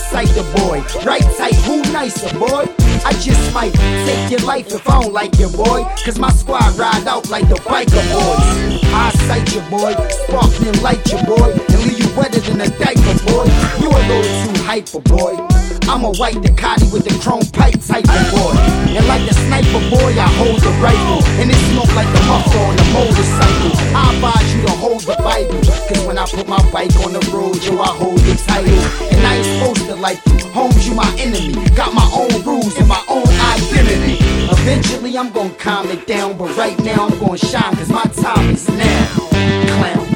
sight the boy. Right tight, who nicer, boy? I just might take your life if I don't like your boy. Cause my squad ride out like the biker boys. I sight your boy, sparkling light your boy, and leave you wetter than a diaper, boy. You a little too hyper, boy. I'm a white Ducati with the chrome pipe type of boy. And like a sniper, boy, I hold the rifle, and it smoke like the muffler on the motorcycle. I advise you to hold the Bible, cause when I put my bike on the road, yo, I hold the title. And I ain't supposed to like you, Holmes, you my enemy. Got my own rules and my own identity. Eventually I'm gonna calm it down, but right now I'm gonna shine, cause my time is now. Clown.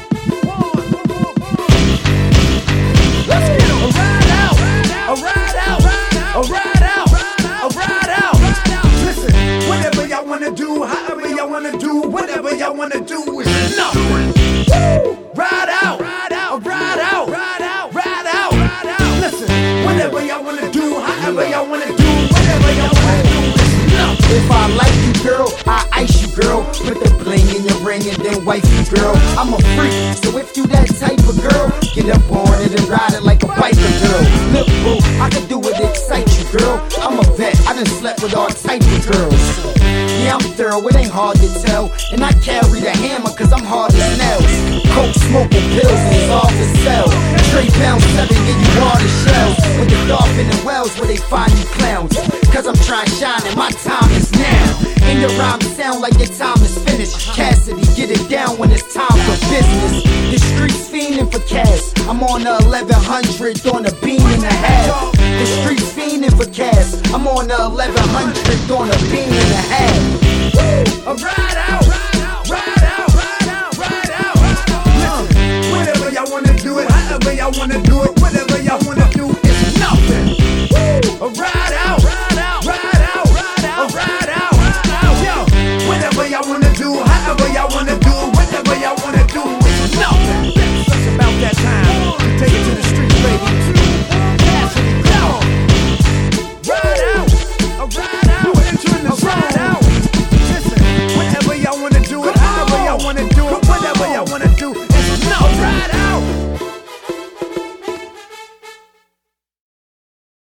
Let's get a ride out, a ride out, a ride out, a ride out. Listen, whatever y'all wanna do, however y'all wanna do, whatever y'all wanna do is nothing. Ride out, ride out, ride out, ride out, ride out, ride out. Listen, whatever y'all wanna do, however y'all wanna do, whatever y'all wanna do is nothing. If I like you, girl, I ice you, girl. Put the bling in your ring and then wife you, girl. I'm a freak, so if you that type of girl, get up on it and ride it like a biker, girl. Look, boo, I can do it, excite you, girl. I'm a vet, I done slept with all type of girls. Yeah, I'm thorough, it ain't hard to tell. And I carry the hammer, cause I'm hard as nails. Coke, smoking pills, and it's all to sell. Straight pound 7, give you all the shells. With the dolphin and wells where they find you clowns. Cause I'm trying to shine and my time is now. And your rhymes sound like your time is finished. Cassidy, get it down when it's time for business. The streets fiending for cash. I'm on the 1100 on a beam and a half. The streets fiending for cash. I'm on the 1100 on a beam and a half. A ride out, ride out, ride out, ride out, ride out. Listen, whatever y'all wanna do it, however y'all wanna do it, whatever y'all wanna do is nothing. A ride out, ride out.